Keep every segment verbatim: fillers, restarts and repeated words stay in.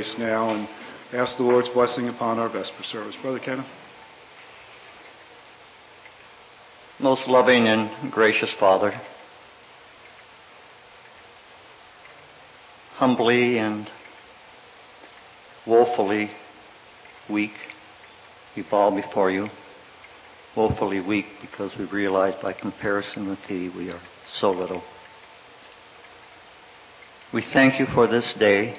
grace now and ask the Lord's blessing upon our Vesper service. Brother Kenneth. Most loving and gracious Father, humbly and woefully weak, we bow before you. Woefully weak because we realize by comparison with Thee we are so little. We thank you for this day.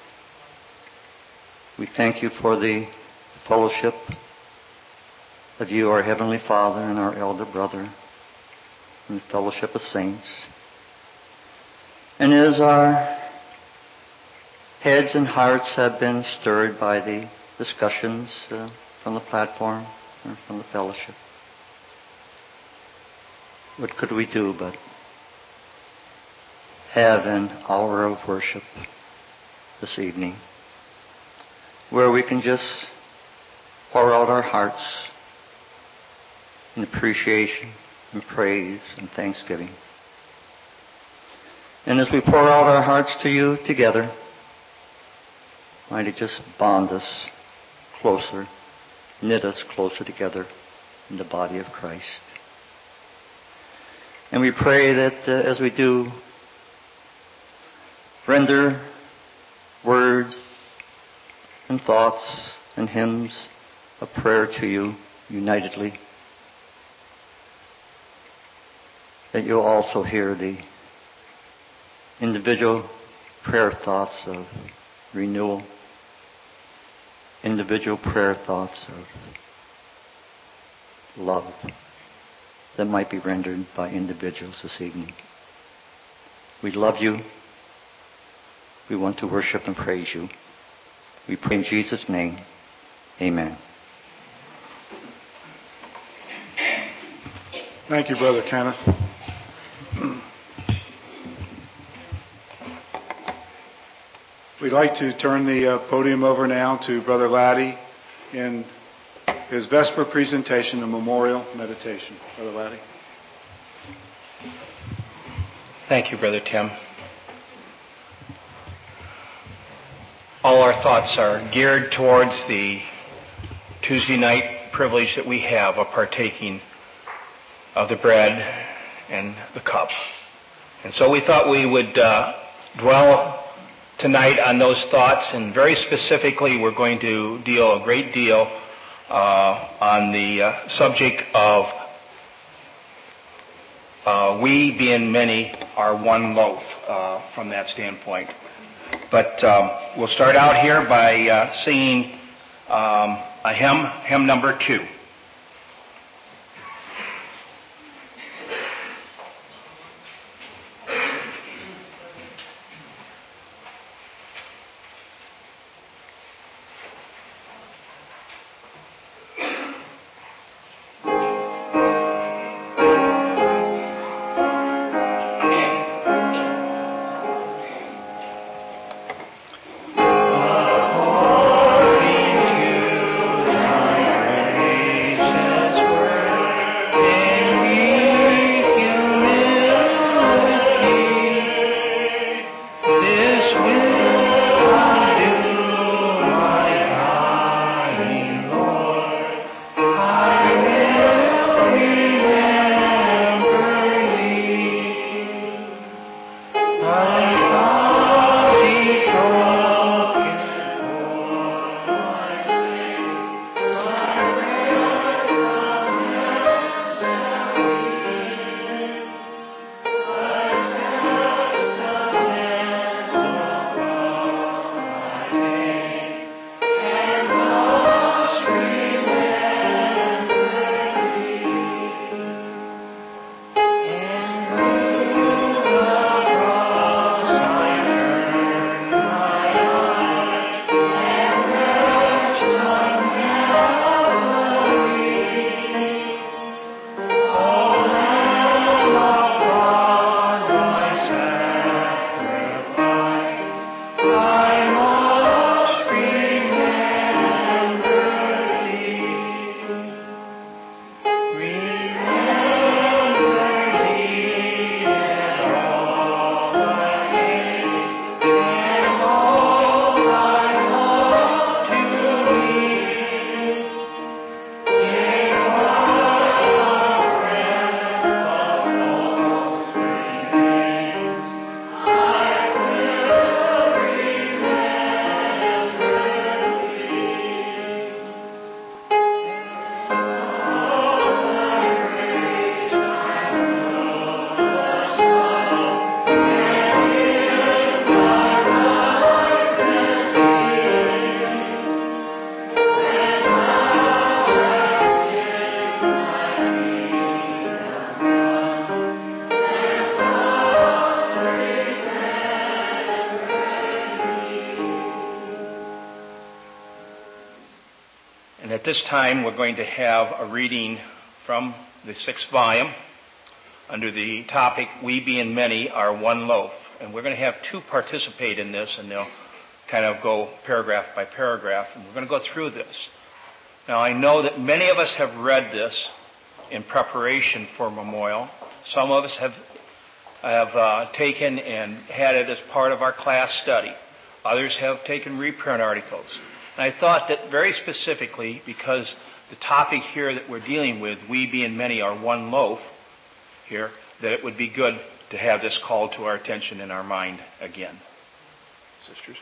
We thank you for the fellowship of you, our Heavenly Father, and our elder brother, and the fellowship of saints. And as our heads and hearts have been stirred by the discussions uh, from the platform or from the fellowship, what could we do but have an hour of worship this evening where we can just pour out our hearts in appreciation and praise and thanksgiving. And as we pour out our hearts to you together, might it just bond us closer, knit us closer together in the body of Christ. And we pray that uh, as we do, render words and thoughts and hymns of prayer to you unitedly, that you'll also hear the individual prayer thoughts of renewal, individual prayer thoughts of love that might be rendered by individuals this evening. We love you. We want to worship and praise you. We pray in Jesus' name. Amen. Thank you, Brother Kenneth. We'd like to turn the uh, podium over now to Brother Laddie in his Vesper presentation, the memorial meditation. Brother Laddie. Thank you, Brother Tim. All our thoughts are geared towards the Tuesday night privilege that we have of partaking of the bread and the cup. And so we thought we would uh, dwell tonight on those thoughts, and very specifically we're going to deal a great deal uh, on the uh, subject of uh, we being many are one loaf uh, from that standpoint. But um, we'll start out here by uh, singing um, a hymn, hymn number two. According to thy grace. And at this time, we're going to have a reading from the sixth volume under the topic, We Being Many Are One Loaf. And we're going to have two participate in this, and they'll kind of go paragraph by paragraph, and we're going to go through this. Now, I know that many of us have read this in preparation for Memorial. Some of us have, have uh, taken and had it as part of our class study. Others have taken reprint articles. And I thought that very specifically, because the topic here that we're dealing with, we being many are one loaf here, that it would be good to have this called to our attention in our mind again. Sisters?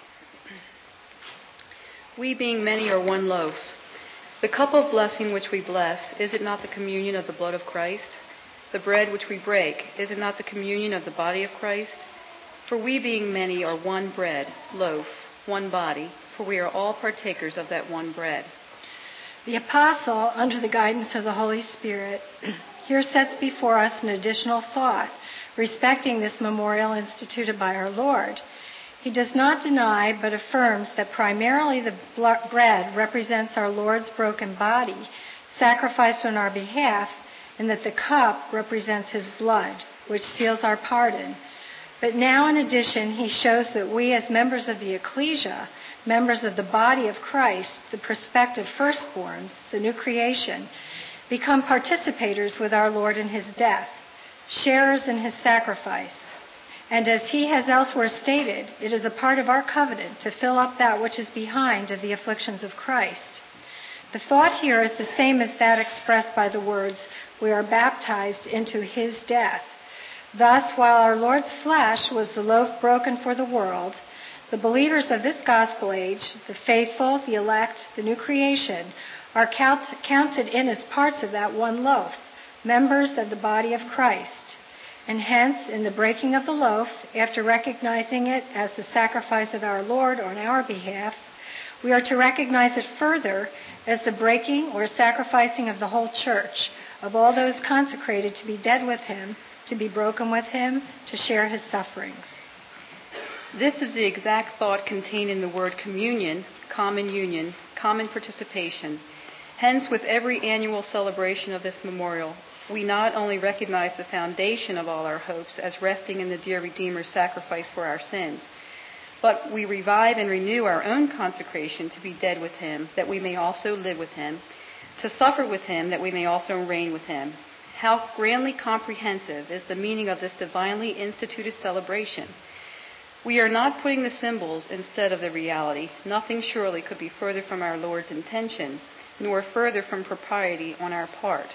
We being many are one loaf. The cup of blessing which we bless, is it not the communion of the blood of Christ? The bread which we break, is it not the communion of the body of Christ? For we being many are one bread, loaf, one body, for we are all partakers of that one bread. The apostle, under the guidance of the Holy Spirit, here sets before us an additional thought respecting this memorial instituted by our Lord. He does not deny, but affirms that primarily the bread represents our Lord's broken body, sacrificed on our behalf, and that the cup represents his blood, which seals our pardon. But now, in addition, he shows that we, as members of the ecclesia, members of the body of Christ, the prospective firstborns, the new creation, become participators with our Lord in his death, sharers in his sacrifice. And as he has elsewhere stated, it is a part of our covenant to fill up that which is behind of the afflictions of Christ. The thought here is the same as that expressed by the words, we are baptized into his death. Thus, while our Lord's flesh was the loaf broken for the world, the believers of this gospel age, the faithful, the elect, the new creation, are count, counted in as parts of that one loaf, members of the body of Christ. And hence, in the breaking of the loaf, after recognizing it as the sacrifice of our Lord on our behalf, we are to recognize it further as the breaking or sacrificing of the whole church, of all those consecrated to be dead with him, to be broken with him, to share his sufferings. This is the exact thought contained in the word communion, common union, common participation. Hence, with every annual celebration of this memorial, we not only recognize the foundation of all our hopes as resting in the dear Redeemer's sacrifice for our sins, but we revive and renew our own consecration to be dead with him, that we may also live with him, to suffer with him, that we may also reign with him. How grandly comprehensive is the meaning of this divinely instituted celebration. We are not putting the symbols instead of the reality. Nothing surely could be further from our Lord's intention, nor further from propriety on our part.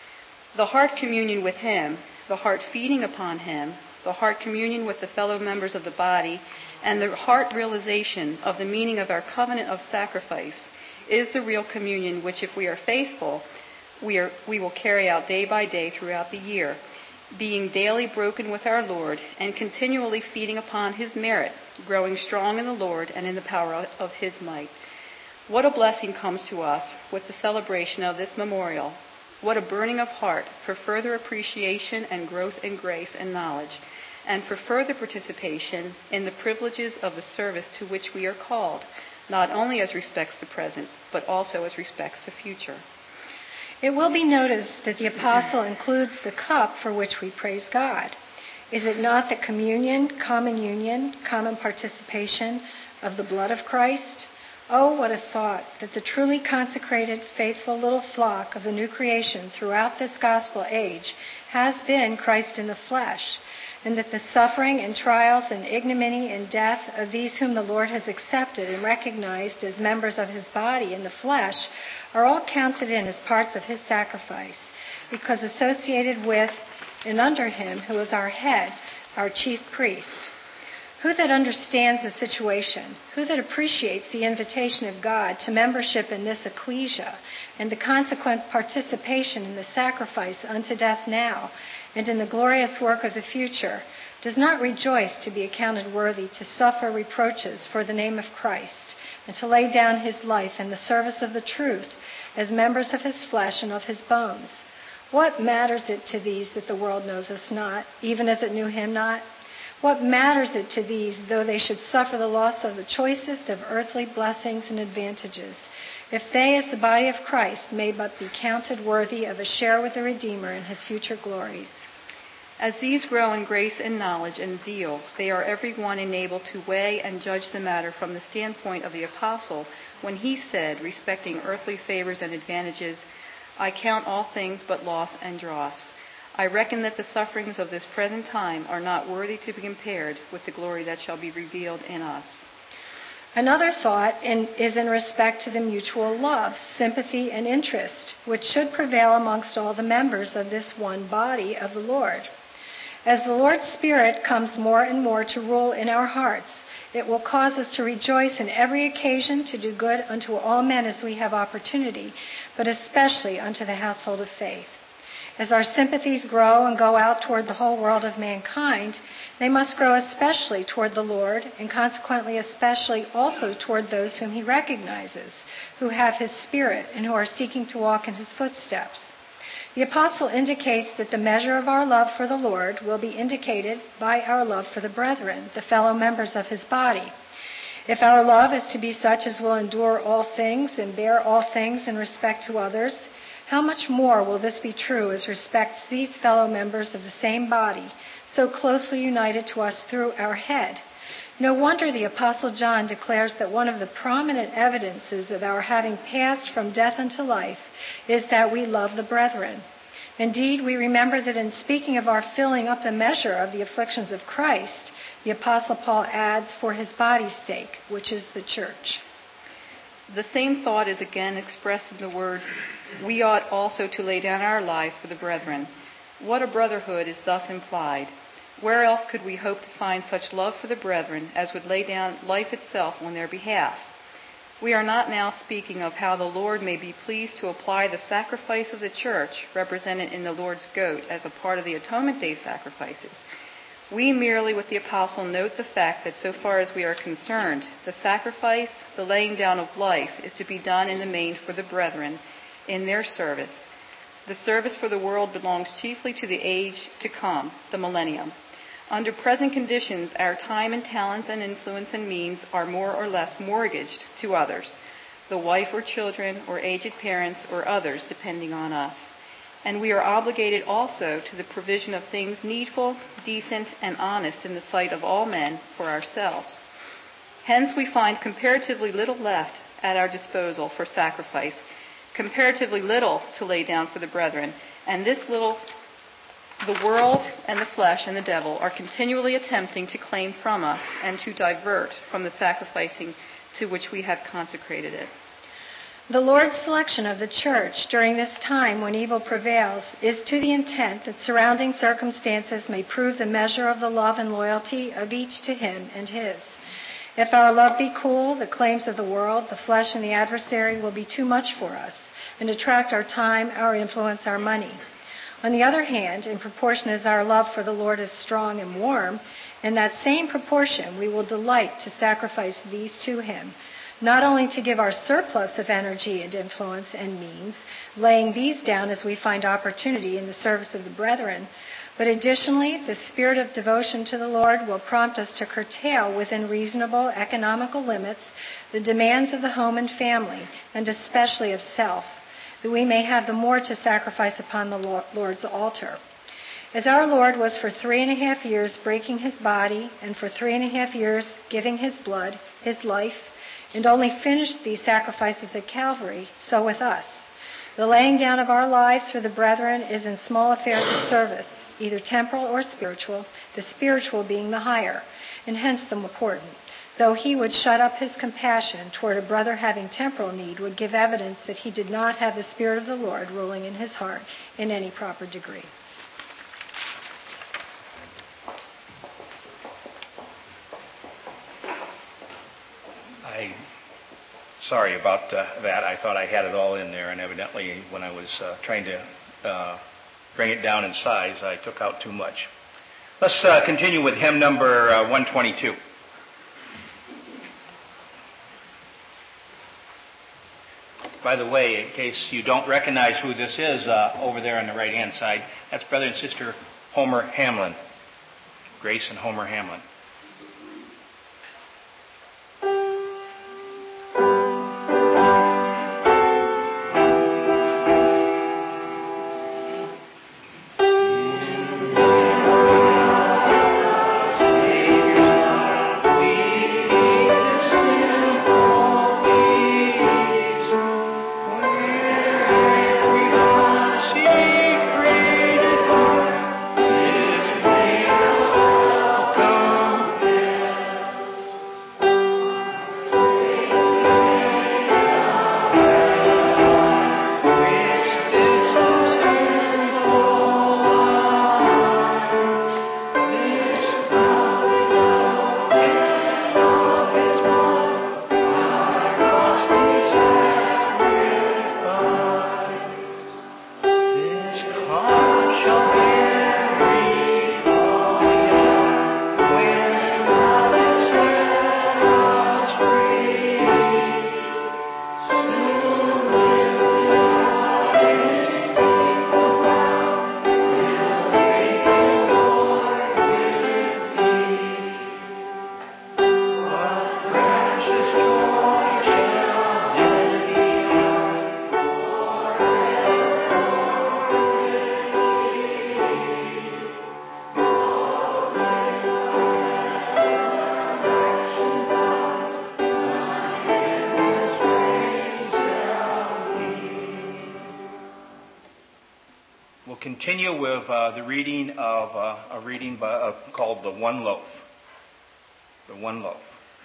The heart communion with him, the heart feeding upon him, the heart communion with the fellow members of the body, and the heart realization of the meaning of our covenant of sacrifice is the real communion which, if we are faithful, we, are, we will carry out day by day throughout the year, being daily broken with our Lord and continually feeding upon his merit, growing strong in the Lord and in the power of his might. What a blessing comes to us with the celebration of this memorial. What a burning of heart for further appreciation and growth in grace and knowledge, and for further participation in the privileges of the service to which we are called, not only as respects the present, but also as respects the future. It will be noticed that the apostle includes the cup for which we praise God. Is it not the communion, common union, common participation of the blood of Christ? Oh, what a thought that the truly consecrated, faithful little flock of the new creation throughout this gospel age has been Christ in the flesh, and that the suffering and trials and ignominy and death of these whom the Lord has accepted and recognized as members of his body in the flesh are all counted in as parts of his sacrifice, because associated with and under him who is our head, our chief priest. Who that understands the situation, who that appreciates the invitation of God to membership in this ecclesia and the consequent participation in the sacrifice unto death now and in the glorious work of the future, does not rejoice to be accounted worthy to suffer reproaches for the name of Christ and to lay down his life in the service of the truth as members of his flesh and of his bones? What matters it to these that the world knows us not, even as it knew him not? What matters it to these, though they should suffer the loss of the choicest of earthly blessings and advantages, if they, as the body of Christ, may but be counted worthy of a share with the Redeemer in his future glories? As these grow in grace and knowledge and zeal, they are every one enabled to weigh and judge the matter from the standpoint of the apostle when he said, respecting earthly favors and advantages, I count all things but loss and dross. I reckon that the sufferings of this present time are not worthy to be compared with the glory that shall be revealed in us. Another thought in, is in respect to the mutual love, sympathy, and interest, which should prevail amongst all the members of this one body of the Lord. As the Lord's Spirit comes more and more to rule in our hearts, it will cause us to rejoice in every occasion to do good unto all men as we have opportunity, but especially unto the household of faith. As our sympathies grow and go out toward the whole world of mankind, they must grow especially toward the Lord, and consequently especially also toward those whom he recognizes, who have his Spirit and who are seeking to walk in his footsteps. The apostle indicates that the measure of our love for the Lord will be indicated by our love for the brethren, the fellow members of his body. If our love is to be such as will endure all things and bear all things in respect to others, how much more will this be true as respects these fellow members of the same body, so closely united to us through our head? No wonder the Apostle John declares that one of the prominent evidences of our having passed from death unto life is that we love the brethren. Indeed, we remember that in speaking of our filling up the measure of the afflictions of Christ, the Apostle Paul adds, for his body's sake, which is the church. The same thought is again expressed in the words, we ought also to lay down our lives for the brethren. What a brotherhood is thus implied. Where else could we hope to find such love for the brethren as would lay down life itself on their behalf? We are not now speaking of how the Lord may be pleased to apply the sacrifice of the church, represented in the Lord's goat, as a part of the Atonement Day sacrifices. We merely, with the apostle, note the fact that so far as we are concerned, the sacrifice, the laying down of life, is to be done in the main for the brethren in their service. The service for the world belongs chiefly to the age to come, the millennium. Under present conditions, our time and talents and influence and means are more or less mortgaged to others, the wife or children or aged parents or others depending on us. And we are obligated also to the provision of things needful, decent, and honest in the sight of all men for ourselves. Hence we find comparatively little left at our disposal for sacrifice, comparatively little to lay down for the brethren, and this little the world and the flesh and the devil are continually attempting to claim from us and to divert from the sacrificing to which we have consecrated it. The Lord's selection of the church during this time when evil prevails is to the intent that surrounding circumstances may prove the measure of the love and loyalty of each to him and his. If our love be cool, the claims of the world, the flesh, and the adversary will be too much for us and attract our time, our influence, our money. On the other hand, in proportion as our love for the Lord is strong and warm, in that same proportion we will delight to sacrifice these to him, not only to give our surplus of energy and influence and means, laying these down as we find opportunity in the service of the brethren, but additionally, the spirit of devotion to the Lord will prompt us to curtail within reasonable economical limits the demands of the home and family, and especially of self, that we may have the more to sacrifice upon the Lord's altar. As our Lord was for three and a half years breaking his body, and for three and a half years giving his blood, his life, and only finished these sacrifices at Calvary, so with us. The laying down of our lives for the brethren is in small affairs of service, either temporal or spiritual, the spiritual being the higher, and hence the more important. Though he would shut up his compassion toward a brother having temporal need would give evidence that he did not have the Spirit of the Lord ruling in his heart in any proper degree. I, sorry about uh, that. I thought I had it all in there, and evidently when I was uh, trying to uh, bring it down in size, I took out too much. Let's uh, continue with hymn number uh, one twenty-two. By the way, in case you don't recognize who this is uh, over there on the right-hand side, that's Brother and Sister Homer Hamlin. Grace and Homer Hamlin. Continue with uh, the reading of uh, a reading by, uh, called The One Loaf. The One Loaf.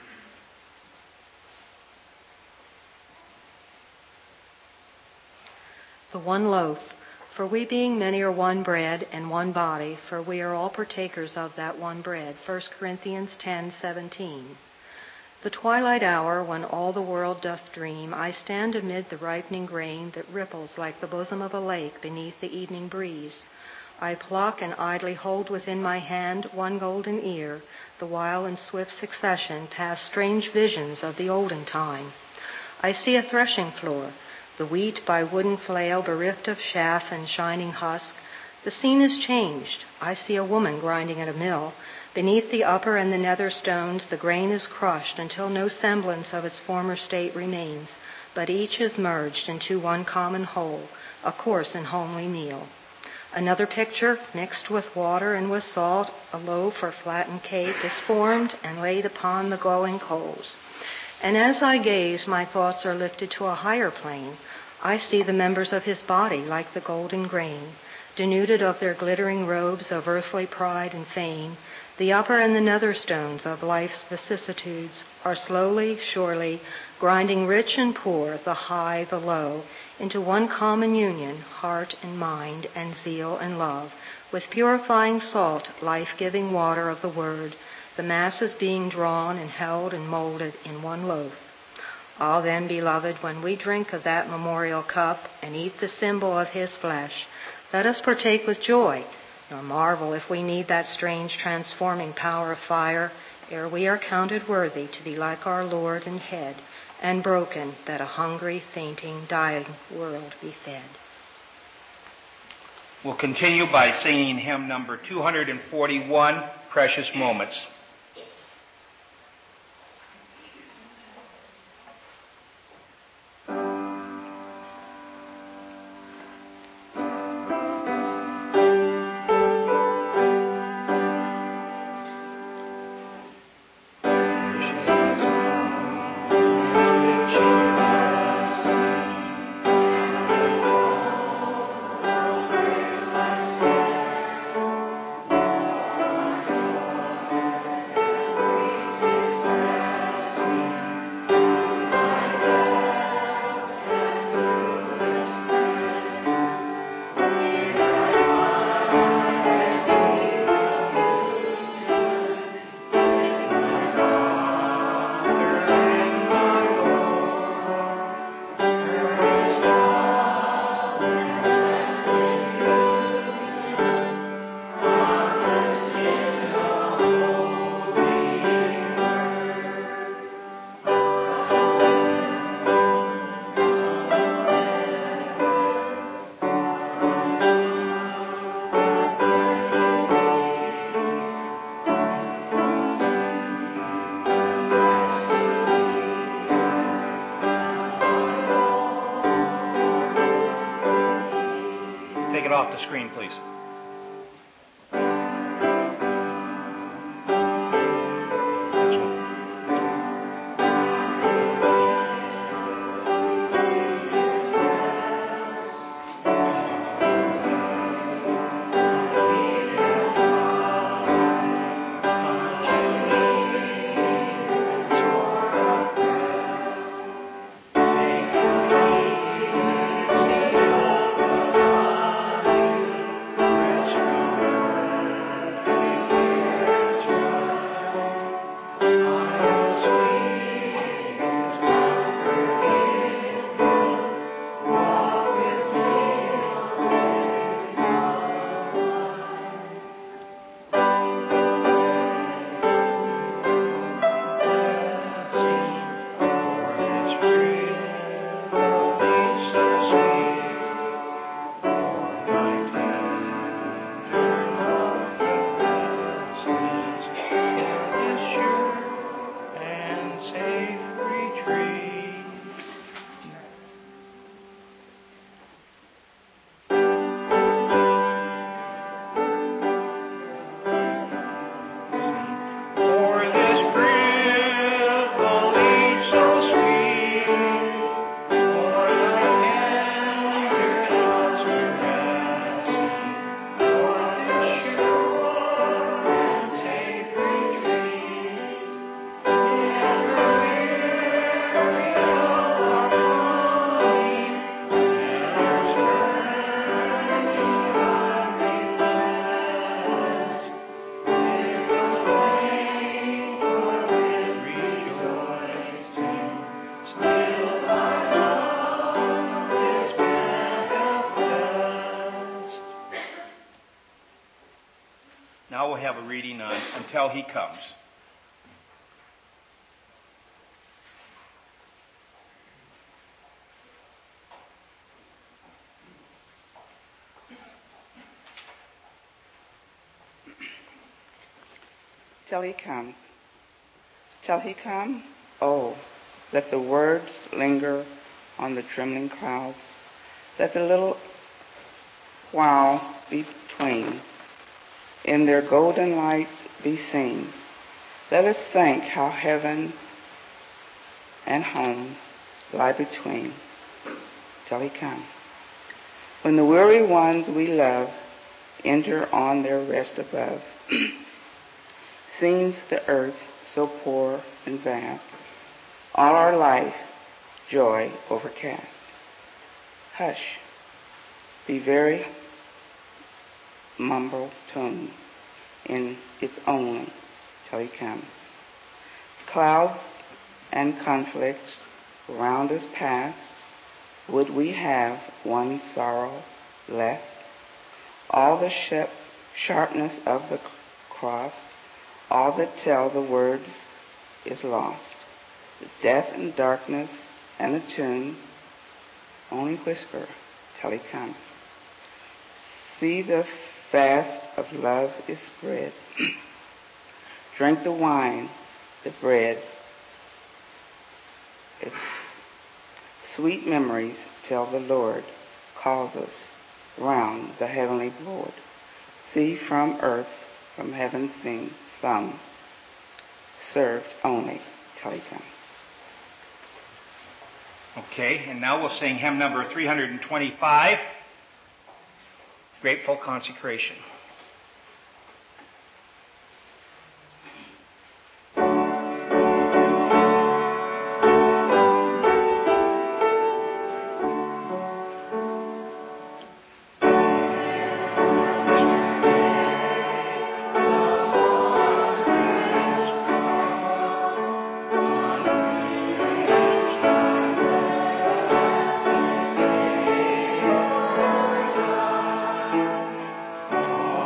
The one loaf. For we being many are one bread and one body, for we are all partakers of that one bread. First Corinthians ten seventeen. The twilight hour, when all the world doth dream, I stand amid the ripening grain that ripples like the bosom of a lake beneath the evening breeze. I pluck and idly hold within my hand one golden ear, the while in swift succession pass strange visions of the olden time. I see a threshing floor, the wheat by wooden flail bereft of chaff and shining husk. The scene is changed. I see a woman grinding at a mill. Beneath the upper and the nether stones, the grain is crushed until no semblance of its former state remains, but each is merged into one common whole, a coarse and homely meal. Another picture, mixed with water and with salt, a loaf or flattened cake, is formed and laid upon the glowing coals. And as I gaze, my thoughts are lifted to a higher plane. I see the members of his body like the golden grain, denuded of their glittering robes of earthly pride and fame. The upper and the nether stones of life's vicissitudes are slowly, surely, grinding rich and poor, the high, the low, into one common union, heart and mind, and zeal and love, with purifying salt, life-giving water of the Word, the masses being drawn and held and molded in one loaf. Ah, then, beloved, when we drink of that memorial cup and eat the symbol of his flesh, let us partake with joy, nor marvel if we need that strange transforming power of fire, ere we are counted worthy to be like our Lord and Head, and broken, that a hungry, fainting, dying world be fed. We'll continue by singing hymn number two forty-one, Precious Moments. Thank you. off the screen, please. Now we'll have a reading on Until He Comes. Till He comes. Till He come? Oh, let the words linger on the trembling clouds. Let the little while be between. In their golden light be seen. Let us think how heaven and home lie between. Till He come. When the weary ones we love enter on their rest above, seems the earth so poor and vast, all our life joy overcast. Hush, be very mumble tone in its only till He comes. Clouds and conflicts round us past, would we have one sorrow less? All the sh- sharpness of the cross, all that tell the words is lost. The death and darkness and the tomb only whisper till He come. See, the fast of love is spread. Drink the wine, the bread. It's sweet memories till the Lord calls us round the heavenly board. See, from earth, from heaven sing some, served only till He comes. Okay, and now we'll sing hymn number three hundred twenty-five, Grateful Consecration. Oh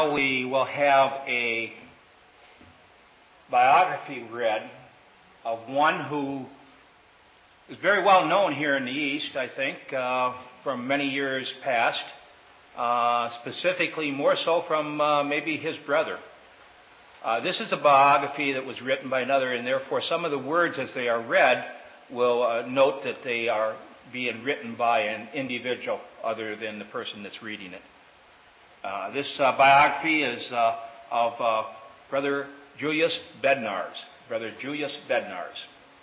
now we will have a biography read of one who is very well known here in the East, I think, uh, from many years past, uh, specifically more so from uh, maybe his brother. Uh, this is a biography that was written by another, and therefore some of the words as they are read will uh, note that they are being written by an individual other than the person that's reading it. Uh, this uh, biography is uh, of uh, Brother Julius Bednarz. Brother Julius Bednarz.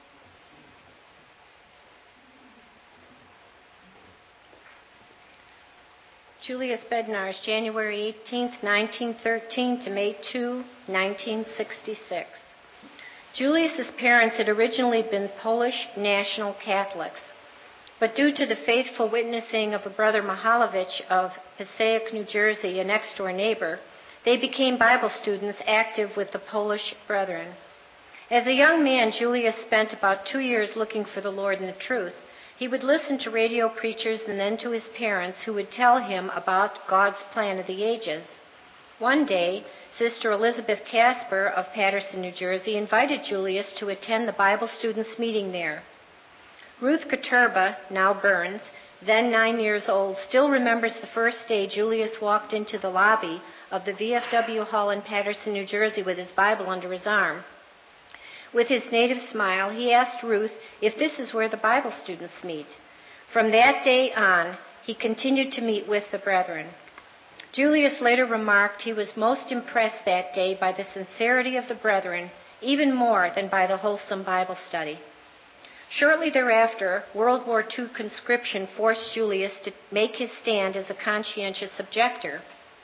Julius Bednarz, January eighteenth, nineteen thirteen to May second, nineteen sixty-six. Julius's parents had originally been Polish National Catholics, but due to the faithful witnessing of a brother Mihalowicz of Passaic, New Jersey, a next-door neighbor, they became Bible students active with the Polish Brethren. As a young man, Julius spent about two years looking for the Lord and the truth. He would listen to radio preachers and then to his parents, who would tell him about God's plan of the ages. One day, Sister Elizabeth Casper of Paterson, New Jersey, invited Julius to attend the Bible students' meeting there. Ruth Katerba, now Burns, then nine years old, still remembers the first day Julius walked into the lobby of the V F W Hall in Paterson, New Jersey, with his Bible under his arm. With his native smile, he asked Ruth if this is where the Bible students meet. From that day on, he continued to meet with the brethren. Julius later remarked he was most impressed that day by the sincerity of the brethren, even more than by the wholesome Bible study. Shortly thereafter, World War Two conscription forced Julius to make his stand as a conscientious objector.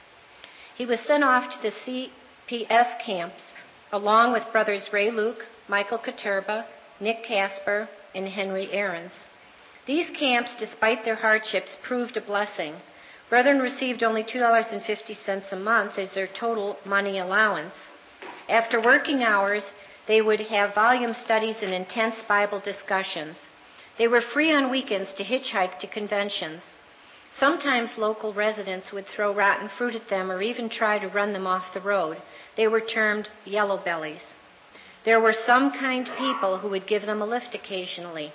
He was sent off to the C P S camps along with brothers Ray Luke, Michael Katerba, Nick Casper, and Henry Ahrens. These camps, despite their hardships, proved a blessing. Brethren received only two dollars and fifty cents a month as their total money allowance. After working hours, they would have volume studies and intense Bible discussions. They were free on weekends to hitchhike to conventions. Sometimes local residents would throw rotten fruit at them or even try to run them off the road. They were termed yellow bellies. There were some kind people who would give them a lift occasionally.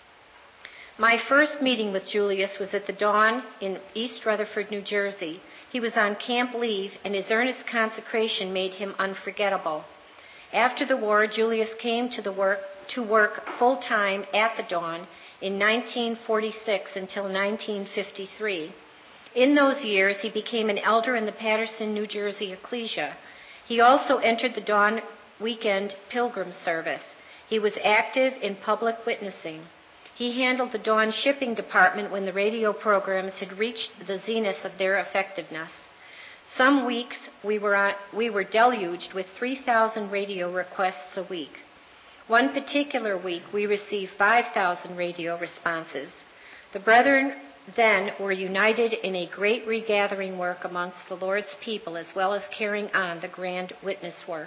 My first meeting with Julius was at the Dawn in East Rutherford, New Jersey. He was on camp leave, and his earnest consecration made him unforgettable. After the war, Julius came to, the work, to work full-time at the Dawn in nineteen forty-six until nineteen fifty-three. In those years, he became an elder in the Paterson, New Jersey ecclesia. He also entered the Dawn weekend pilgrim service. He was active in public witnessing. He handled the Dawn shipping department when the radio programs had reached the zenith of their effectiveness. Some weeks we were, on, we were deluged with three thousand radio requests a week. One particular week we received five thousand radio responses. The brethren then were united in a great regathering work amongst the Lord's people, as well as carrying on the grand witness work.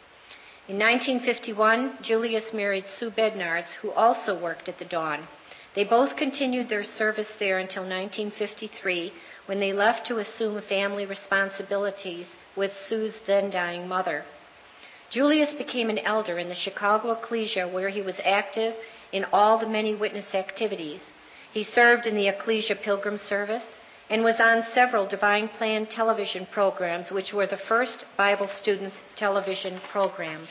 In nineteen fifty-one, Julius married Sue Bednarz, who also worked at the Dawn. They both continued their service there until nineteen fifty-three, when they left to assume family responsibilities with Sue's then-dying mother. Julius became an elder in the Chicago Ecclesia, where he was active in all the many witness activities. He served in the Ecclesia Pilgrim Service and was on several Divine Plan television programs, which were the first Bible students' television programs.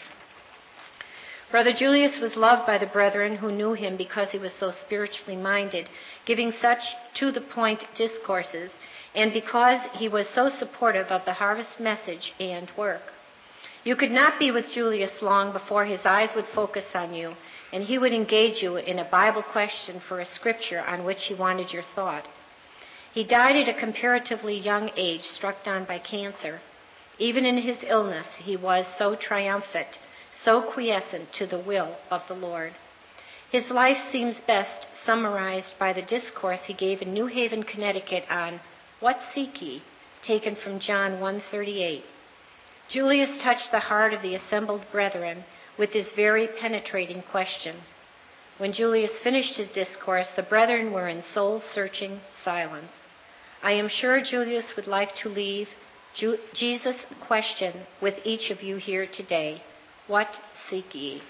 Brother Julius was loved by the brethren who knew him because he was so spiritually minded, giving such to-the-point discourses, and because he was so supportive of the harvest message and work. You could not be with Julius long before his eyes would focus on you, and he would engage you in a Bible question for a scripture on which he wanted your thought. He died at a comparatively young age, struck down by cancer. Even in his illness, he was so triumphant, so quiescent to the will of the Lord. His life seems best summarized by the discourse he gave in New Haven, Connecticut on What Seek Ye?, taken from John one thirty-eight. Julius touched the heart of the assembled brethren with his very penetrating question. When Julius finished his discourse, the brethren were in soul-searching silence. I am sure Julius would like to leave Ju- Jesus' question with each of you here today: what seek ye?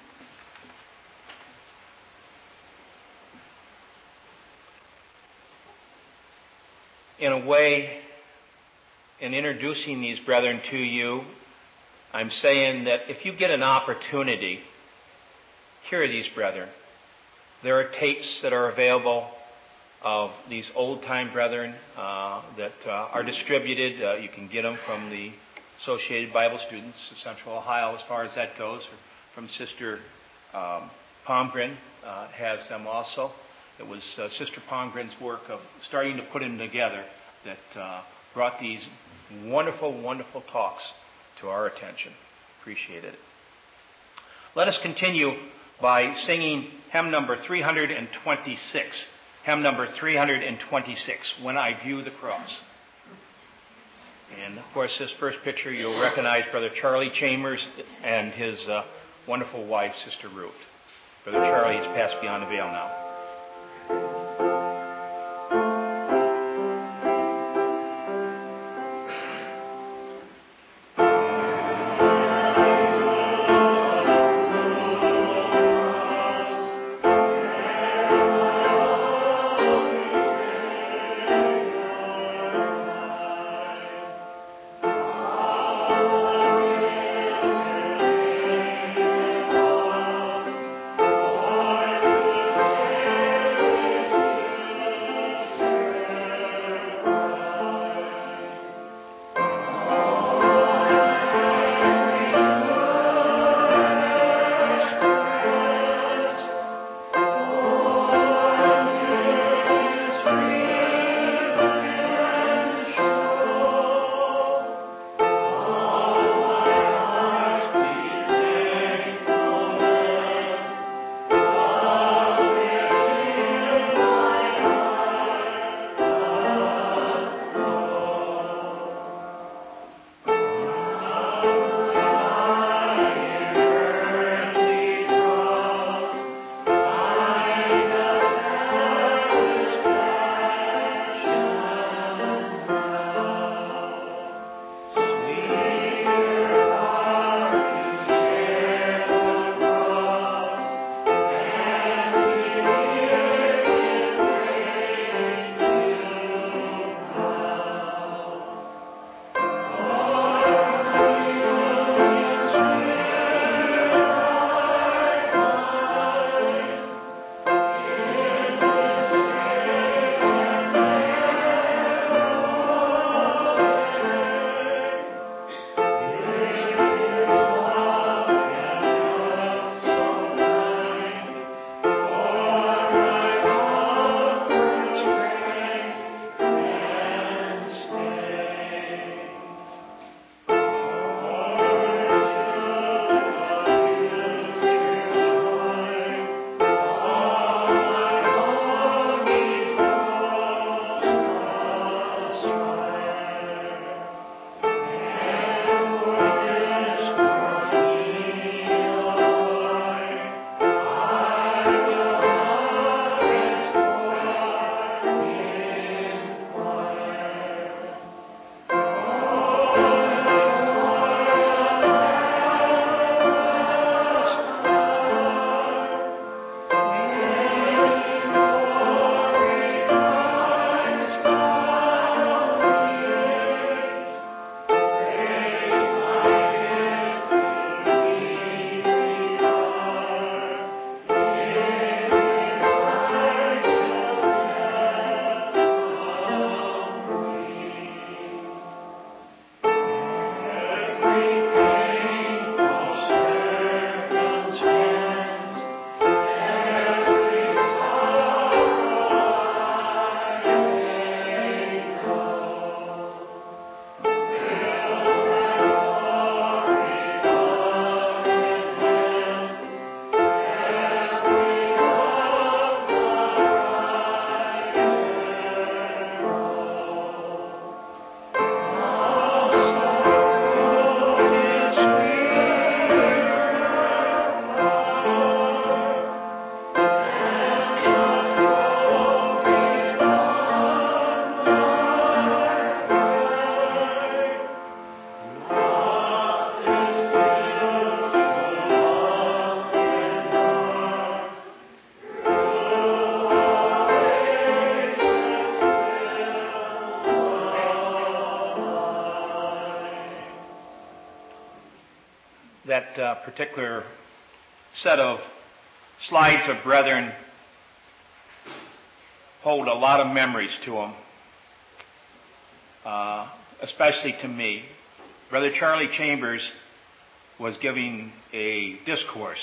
In a way, in introducing these brethren to you, I'm saying that if you get an opportunity, hear these brethren. There are tapes that are available of these old-time brethren uh, that uh, are distributed. Uh, you can get them from the Associated Bible Students of Central Ohio as far as that goes, or from Sister um, Palmgren uh, has them also. It was uh, Sister Palmgren's work of starting to put them together that uh, brought these wonderful, wonderful talks to our attention. Appreciated it. Let us continue by singing hymn number three hundred twenty-six. Hymn number three hundred twenty-six, When I View the Cross. And, of course, this first picture you'll recognize Brother Charlie Chambers and his uh, wonderful wife, Sister Ruth. Brother Charlie has passed beyond the veil now. that uh, particular set of slides of brethren hold a lot of memories to them, uh, especially to me. Brother Charlie Chambers was giving a discourse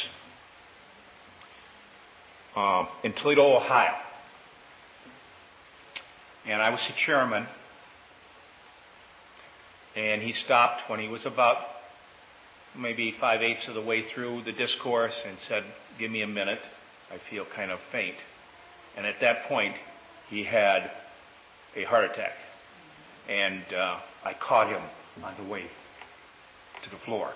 uh, in Toledo, Ohio. And I was the chairman. And he stopped when he was about maybe five-eighths of the way through the discourse and said, "Give me a minute. I feel kind of faint." And at that point, he had a heart attack. And uh, I caught him on the way to the floor.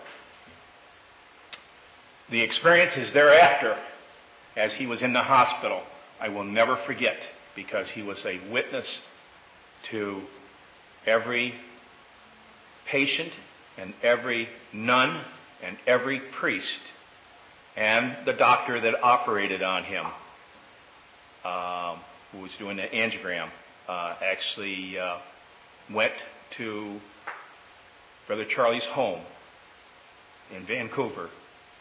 The experiences thereafter, as he was in the hospital, I will never forget, because he was a witness to every patient and every nun and every priest and the doctor that operated on him, um, who was doing the angiogram, uh, actually uh, went to Brother Charlie's home in Vancouver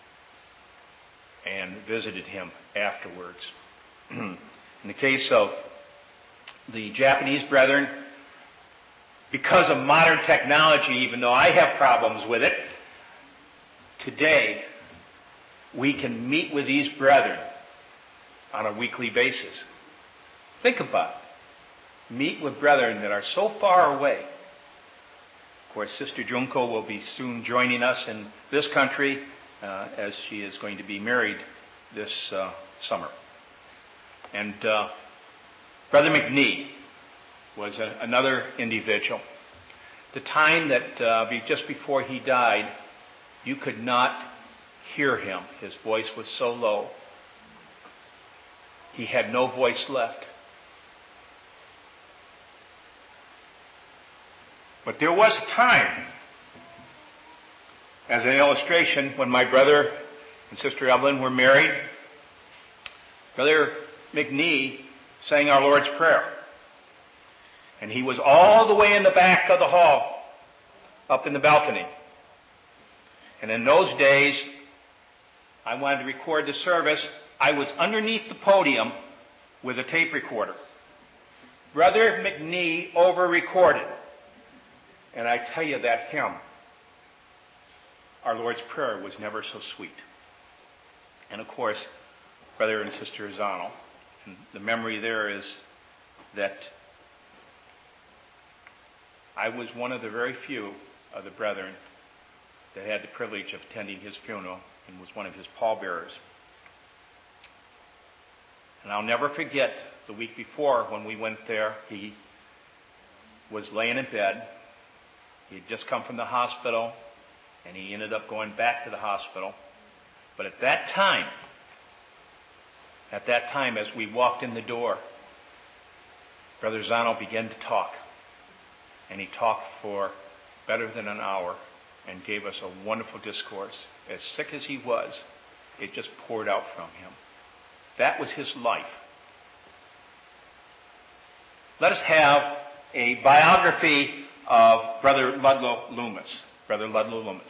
and visited him afterwards. In the case of the Japanese brethren, because of modern technology, even though I have problems with it, today we can meet with these brethren on a weekly basis. Think about it. Meet with brethren that are so far away. Of course, Sister Junko will be soon joining us in this country uh, as she is going to be married this uh, summer. And uh, Brother McNee was a, another individual. The time that uh, be, just before he died, you could not hear him. His voice was so low. He had no voice left. But there was a time, as an illustration, when my brother and Sister Evelyn were married, Brother McNee sang our Lord's Prayer. And he was all the way in the back of the hall, up in the balcony. And in those days, I wanted to record the service. I was underneath the podium with a tape recorder. Brother McNee over-recorded. And I tell you, that hymn, our Lord's Prayer, was never so sweet. And of course, Brother and Sister Zano. And the memory there is that I was one of the very few of the brethren that had the privilege of attending his funeral and was one of his pallbearers. And I'll never forget the week before when we went there, he was laying in bed. He had just come from the hospital, and he ended up going back to the hospital. But at that time, at that time, as we walked in the door, Brother Zano began to talk. And he talked for better than an hour and gave us a wonderful discourse. As sick as he was, it just poured out from him. That was his life. Let us have a biography of Brother Ludlow Loomis. Brother Ludlow Loomis.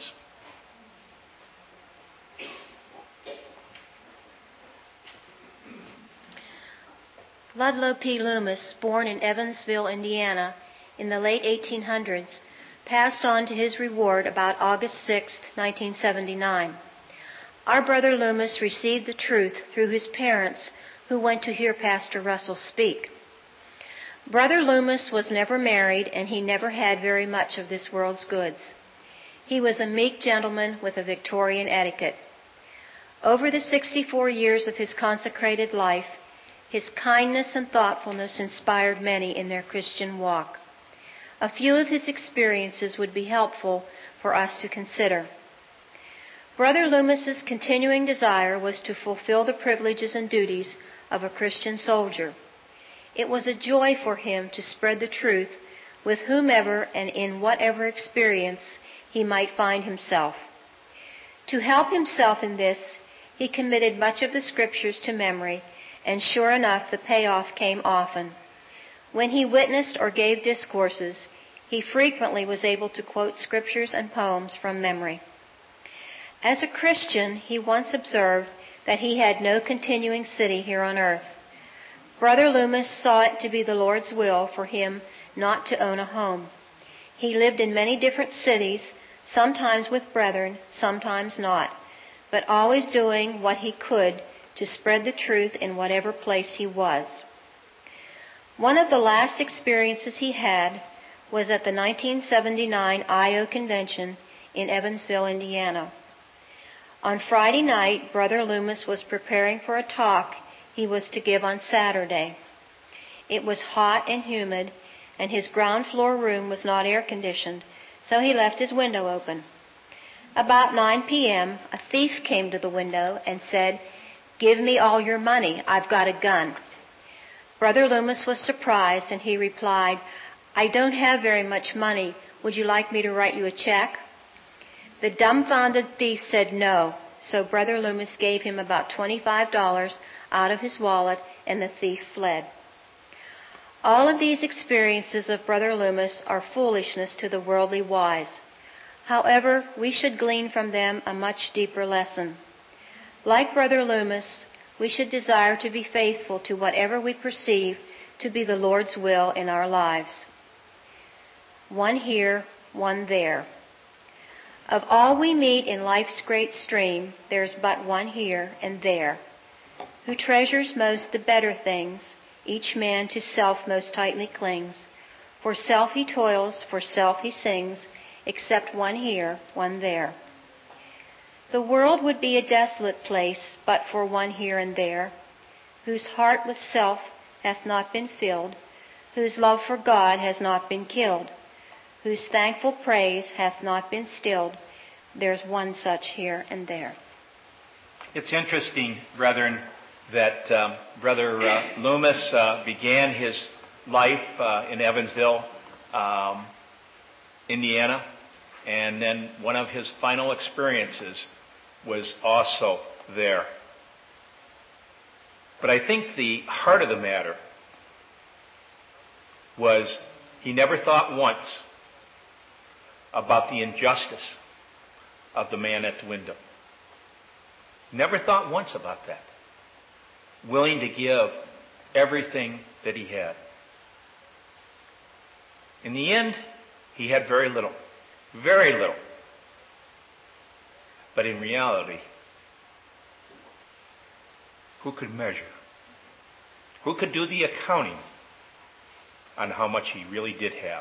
Ludlow P. Loomis, born in Evansville, Indiana, in the late eighteen hundreds, passed on to his reward about August sixth, nineteen seventy-nine. Our brother Loomis received the truth through his parents, who went to hear Pastor Russell speak. Brother Loomis was never married, and he never had very much of this world's goods. He was a meek gentleman with a Victorian etiquette. Over the sixty-four years of his consecrated life, his kindness and thoughtfulness inspired many in their Christian walk. A few of his experiences would be helpful for us to consider. Brother Loomis's continuing desire was to fulfill the privileges and duties of a Christian soldier. It was a joy for him to spread the truth with whomever and in whatever experience he might find himself. To help himself in this, he committed much of the Scriptures to memory, and sure enough, the payoff came often. When he witnessed or gave discourses, he frequently was able to quote Scriptures and poems from memory. As a Christian, he once observed that he had no continuing city here on earth. Brother Loomis saw it to be the Lord's will for him not to own a home. He lived in many different cities, sometimes with brethren, sometimes not, but always doing what he could to spread the truth in whatever place he was. One of the last experiences he had was at the nineteen seventy-nine I O Convention in Evansville, Indiana. On Friday night, Brother Loomis was preparing for a talk he was to give on Saturday. It was hot and humid, and his ground floor room was not air conditioned, so he left his window open. About nine p.m., a thief came to the window and said, "Give me all your money, I've got a gun." Brother Loomis was surprised, and he replied, "I don't have very much money. Would you like me to write you a check?" The dumbfounded thief said no, so Brother Loomis gave him about twenty-five dollars out of his wallet, and the thief fled. All of these experiences of Brother Loomis are foolishness to the worldly wise. However, we should glean from them a much deeper lesson. Like Brother Loomis, we should desire to be faithful to whatever we perceive to be the Lord's will in our lives. One here, one there. Of all we meet in life's great stream, there's but one here and there. Who treasures most the better things, each man to self most tightly clings. For self he toils, for self he sings, except one here, one there. The world would be a desolate place, but for one here and there, whose heart with self hath not been filled, whose love for God has not been killed, whose thankful praise hath not been stilled. There's one such here and there. It's interesting, brethren, that um, Brother uh, Loomis uh, began his life uh, in Evansville, um, Indiana, and then one of his final experiences was also there. But I think the heart of the matter was he never thought once about the injustice of the man at the window. Never thought once about that. Willing to give everything that he had. In the end, he had very little. Very little. But in reality, who could measure? Who could do the accounting on how much he really did have?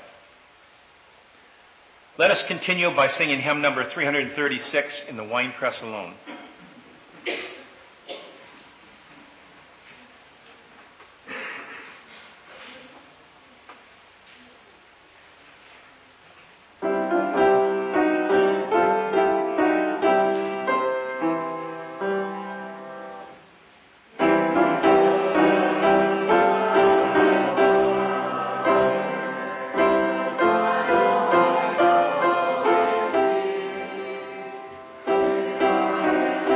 Let us continue by singing hymn number three thirty-six, In the Winepress Alone. Thank you.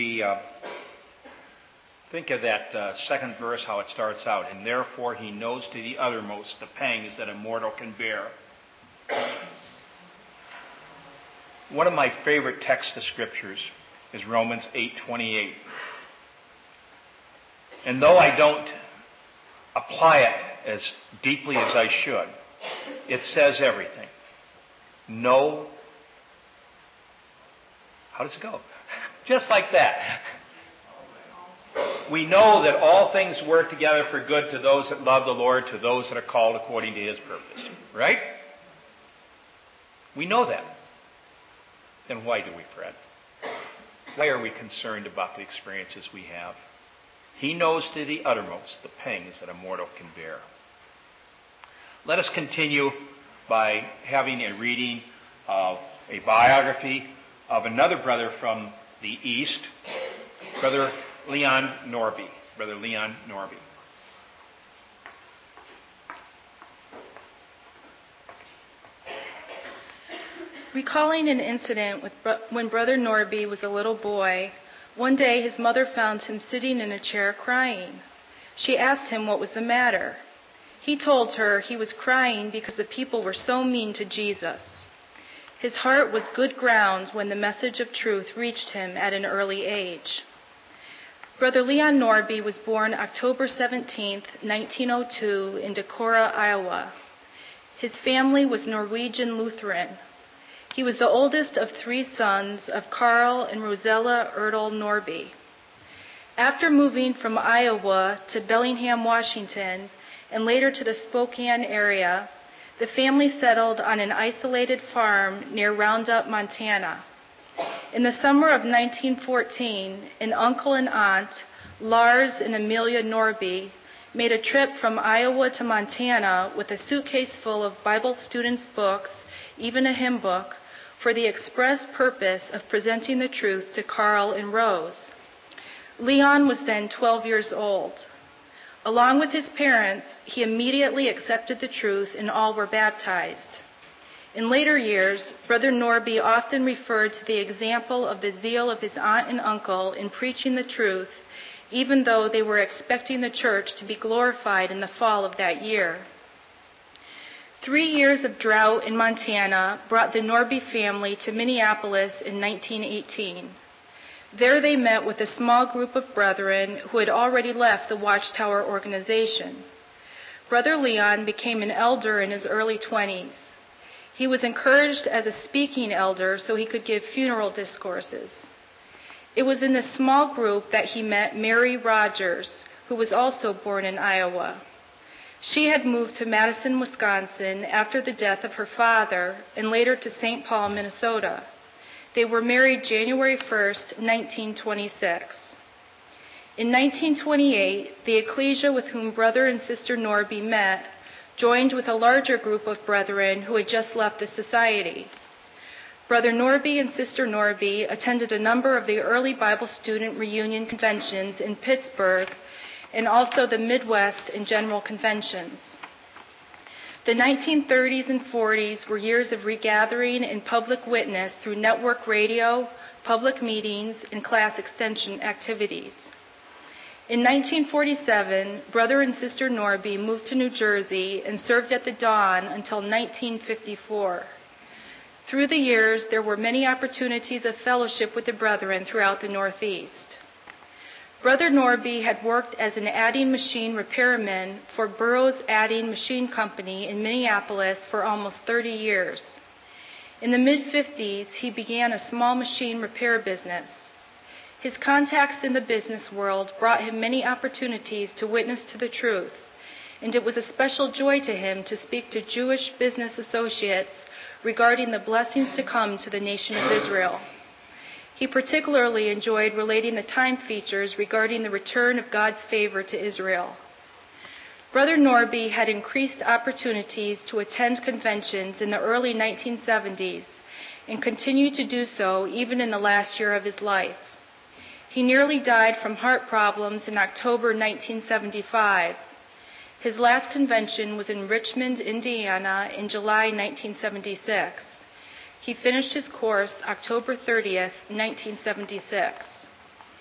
we uh, think of that uh, second verse, how it starts out, and therefore he knows to the uttermost the pangs that a mortal can bear. One of my favorite texts of scriptures is Romans eight twenty-eight. And though I don't apply it as deeply as I should, it says everything. No. How does it go? Just like that. We know that all things work together for good to those that love the Lord, to those that are called according to His purpose. Right? We know that. Then why do we fret? Why are we concerned about the experiences we have? He knows to the uttermost the pangs that a mortal can bear. Let us continue by having a reading of a biography of another brother from the East, Brother Leon Norby. Brother Leon Norby. Recalling an incident with bro- when Brother Norby was a little boy, one day his mother found him sitting in a chair crying. She asked him what was the matter. He told her he was crying because the people were so mean to Jesus. His heart was good ground when the message of truth reached him at an early age. Brother Leon Norby was born October seventeenth, nineteen oh two, in Decorah, Iowa. His family was Norwegian Lutheran. He was the oldest of three sons of Carl and Rosella Erdel Norby. After moving from Iowa to Bellingham, Washington, and later to the Spokane area, the family settled on an isolated farm near Roundup, Montana. In the summer of nineteen fourteen, an uncle and aunt, Lars and Amelia Norby, made a trip from Iowa to Montana with a suitcase full of Bible students' books, even a hymn book, for the express purpose of presenting the truth to Carl and Rose. Leon was then twelve years old. Along with his parents, he immediately accepted the truth and all were baptized. In later years, Brother Norby often referred to the example of the zeal of his aunt and uncle in preaching the truth, even though they were expecting the church to be glorified in the fall of that year. Three years of drought in Montana brought the Norby family to Minneapolis in nineteen eighteen. There they met with a small group of brethren who had already left the Watchtower organization. Brother Leon became an elder in his early twenties. He was encouraged as a speaking elder so he could give funeral discourses. It was in this small group that he met Mary Rogers, who was also born in Iowa. She had moved to Madison, Wisconsin after the death of her father and later to Saint Paul, Minnesota. They were married January first, nineteen twenty-six. In nineteen twenty-eight, the ecclesia with whom Brother and Sister Norby met joined with a larger group of brethren who had just left the society. Brother Norby and Sister Norby attended a number of the early Bible student reunion conventions in Pittsburgh and also the Midwest and General Conventions. The nineteen thirties and forties were years of regathering and public witness through network radio, public meetings, and class extension activities. In nineteen forty-seven, Brother and Sister Norby moved to New Jersey and served at the Dawn until nineteen fifty-four. Through the years, there were many opportunities of fellowship with the brethren throughout the Northeast. Brother Norby had worked as an adding machine repairman for Burroughs Adding Machine Company in Minneapolis for almost thirty years. In the mid-fifties, he began a small machine repair business. His contacts in the business world brought him many opportunities to witness to the truth, and it was a special joy to him to speak to Jewish business associates regarding the blessings to come to the nation of Israel. He particularly enjoyed relating the time features regarding the return of God's favor to Israel. Brother Norby had increased opportunities to attend conventions in the early nineteen seventies and continued to do so even in the last year of his life. He nearly died from heart problems in October nineteen seventy-five. His last convention was in Richmond, Indiana in July nineteen seventy-six. He finished his course October thirtieth, nineteen seventy-six.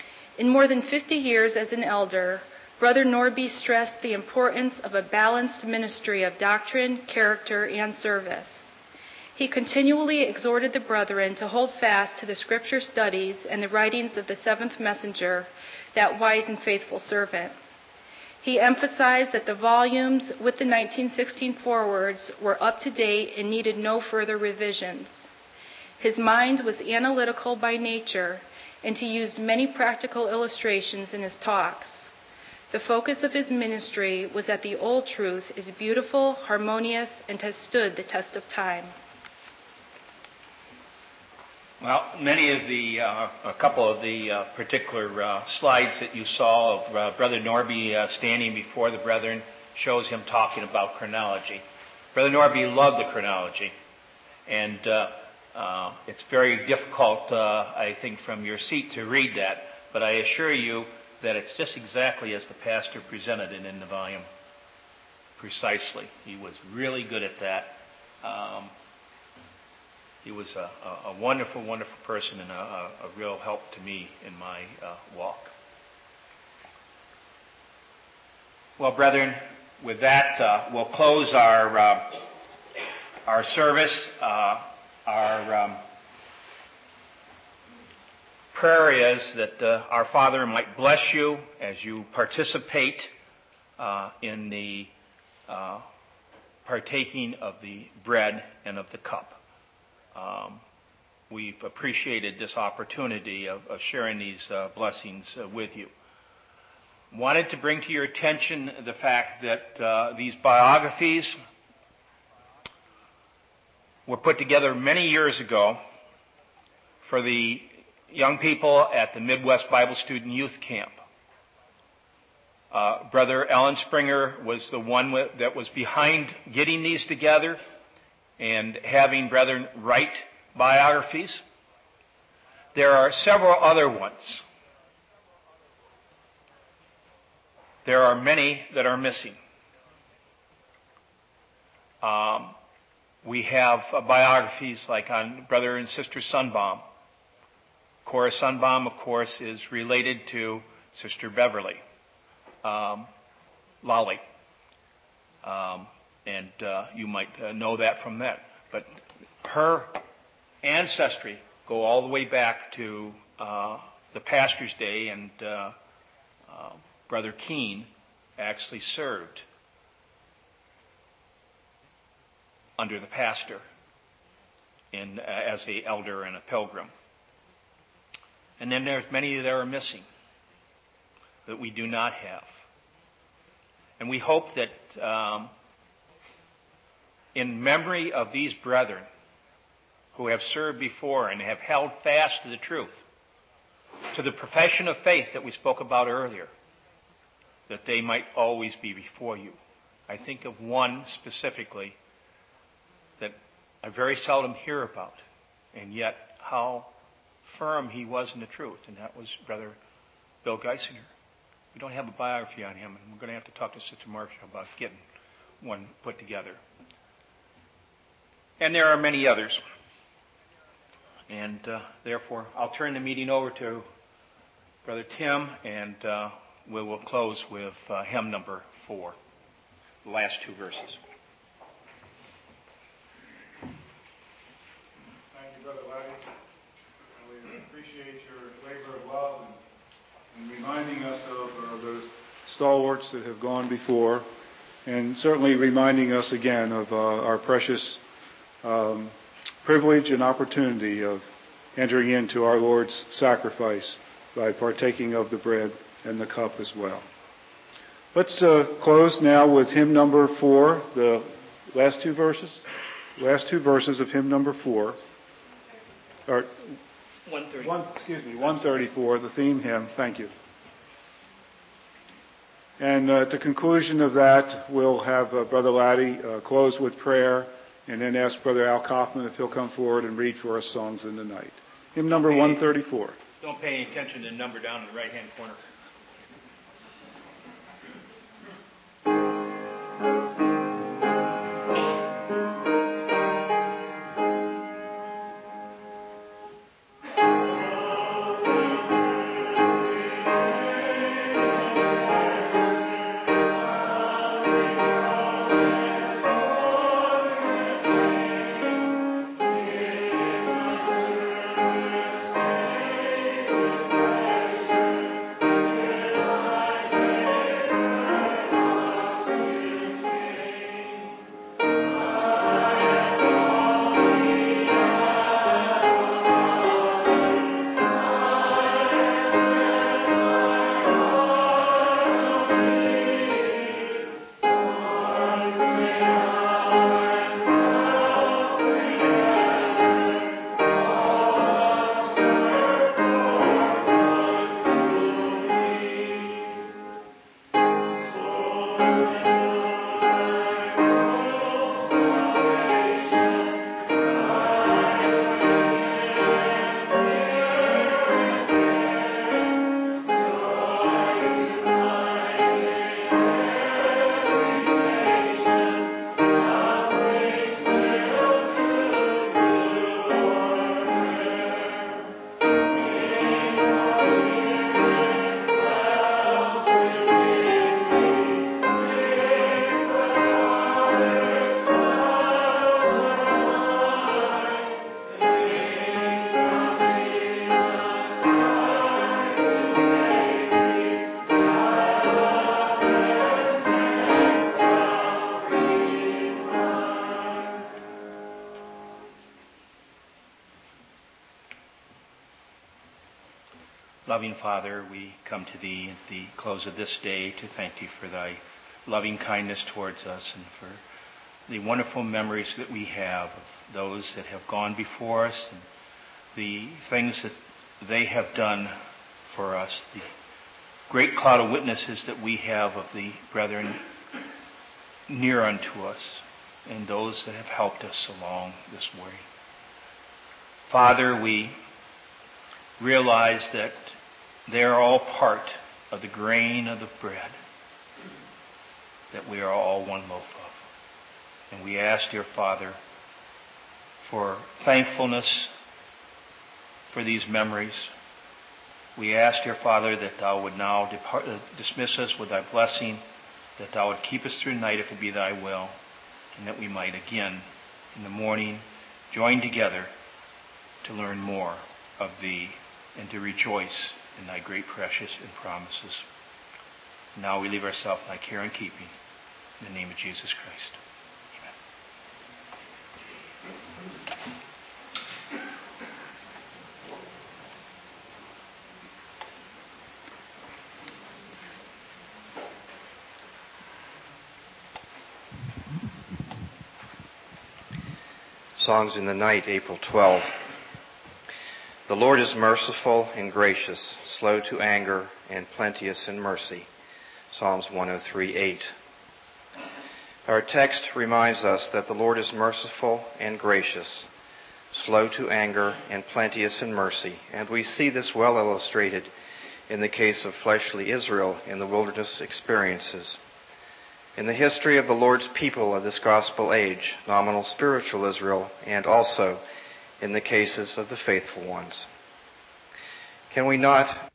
In more than fifty years as an elder, Brother Norby stressed the importance of a balanced ministry of doctrine, character, and service. He continually exhorted the brethren to hold fast to the scripture studies and the writings of the seventh messenger, that wise and faithful servant. He emphasized that the volumes with the nineteen sixteen forewords were up to date and needed no further revisions. His mind was analytical by nature, and he used many practical illustrations in his talks. The focus of his ministry was that the old truth is beautiful, harmonious, and has stood the test of time. Well, many of the, uh, a couple of the uh, particular uh, slides that you saw of uh, Brother Norby uh, standing before the brethren shows him talking about chronology. Brother Norby loved the chronology, and uh, uh, it's very difficult, uh, I think, from your seat to read that, but I assure you that it's just exactly as the pastor presented it in the volume. Precisely. He was really good at that. Um, He was a, a, a wonderful, wonderful person and a, a, a real help to me in my uh, walk. Well, brethren, with that, uh, we'll close our uh, our service. Uh, our um, prayer is that uh, our Father might bless you as you participate uh, in the uh, partaking of the bread and of the cup. Um, we've appreciated this opportunity of, of sharing these uh, blessings uh, with you. Wanted to bring to your attention the fact that uh, these biographies were put together many years ago for the young people at the Midwest Bible Student Youth Camp. Uh, Brother Ellen Springer was the one w- that was behind getting these together and having brethren write biographies. There are several other ones. There are many that are missing. Um, we have uh, biographies like on Brother and Sister Sunbaum. Cora Sunbaum, of course, is related to Sister Beverly, um, Lolly. Um, And uh, you might uh, know that from that. But her ancestry go all the way back to uh, the pastor's day, and uh, uh, Brother Keene actually served under the pastor in, uh, as an elder and a pilgrim. And then there's many that are missing that we do not have. And we hope that um, in memory of these brethren who have served before and have held fast to the truth, to the profession of faith that we spoke about earlier, that they might always be before you. I think of one specifically that I very seldom hear about, and yet how firm he was in the truth, and that was Brother Bill Geisinger. We don't have a biography on him, and we're going to have to talk to Sister Marcia about getting one put together. And there are many others. And uh, therefore, I'll turn the meeting over to Brother Tim, and uh, we will close with uh, hymn number four, the last two verses. Thank you, Brother Laddie. We appreciate your labor of love and, and reminding us of uh, those stalwarts that have gone before, and certainly reminding us again of uh, our precious Um, privilege and opportunity of entering into our Lord's sacrifice by partaking of the bread and the cup as well. Let's uh, close now with hymn number four, the last two verses, last two verses of hymn number four, or one thirty. one, excuse me, one thirty-four, the theme hymn. Thank you. And uh, at the conclusion of that, we'll have uh, Brother Laddie uh, close with prayer, and then ask Brother Al Kaufman if he'll come forward and read for us songs in the night. Hymn number one thirty-four. Don't pay any attention to the number down in the right-hand corner. loving Father, we come to Thee at the close of this day to thank Thee for Thy loving kindness towards us and for the wonderful memories that we have of those that have gone before us and the things that they have done for us, the great cloud of witnesses that we have of the brethren near unto us and those that have helped us along this way. Father, we realize that they are all part of the grain of the bread that we are all one loaf of. And we ask, dear Father, for thankfulness for these memories. We ask, dear Father, that Thou would now depart, uh, dismiss us with Thy blessing, that Thou would keep us through the night if it be Thy will, and that we might again in the morning join together to learn more of Thee and to rejoice in Thy great, precious, and promises. Now we leave ourselves in Thy care and keeping. In the name of Jesus Christ. Songs in the Night, April twelfth. The Lord is merciful and gracious, slow to anger, and plenteous in mercy. Psalms one oh three, eight. Our text reminds us that the Lord is merciful and gracious, slow to anger, and plenteous in mercy. And we see this well illustrated in the case of fleshly Israel in the wilderness experiences. In the history of the Lord's people of this gospel age, nominal spiritual Israel, and also in the cases of the faithful ones. Can we not